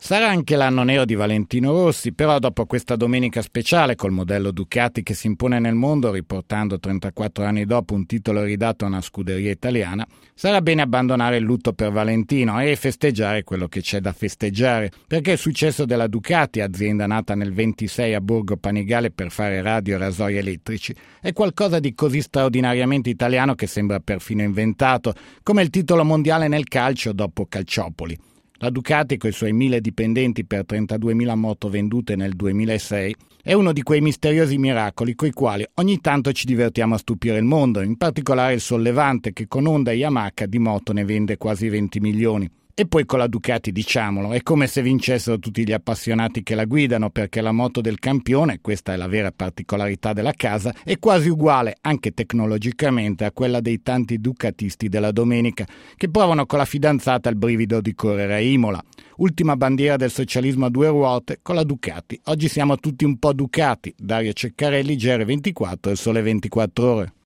Sarà anche l'anno nero di Valentino Rossi, però dopo questa domenica speciale col modello Ducati che si impone nel mondo, riportando 34 anni dopo un titolo ridato a una scuderia italiana, sarà bene abbandonare il lutto per Valentino e festeggiare quello che c'è da festeggiare, perché il successo della Ducati, azienda nata nel 26 a Borgo Panigale per fare radio e rasoi elettrici, è qualcosa di così straordinariamente italiano che sembra perfino inventato, come il titolo mondiale nel calcio dopo Calciopoli. La Ducati, coi suoi 1000 dipendenti per 32.000 moto vendute nel 2006, è uno di quei misteriosi miracoli coi quali ogni tanto ci divertiamo a stupire il mondo, in particolare il Sollevante che con Honda e Yamaha di moto ne vende quasi 20 milioni. E poi con la Ducati, diciamolo, è come se vincessero tutti gli appassionati che la guidano, perché la moto del campione, questa è la vera particolarità della casa, è quasi uguale, anche tecnologicamente, a quella dei tanti ducatisti della domenica, che provano con la fidanzata il brivido di correre a Imola. Ultima bandiera del socialismo a due ruote con la Ducati. Oggi siamo tutti un po' Ducati. Dario Ceccarelli, GR24, Il Sole 24 Ore.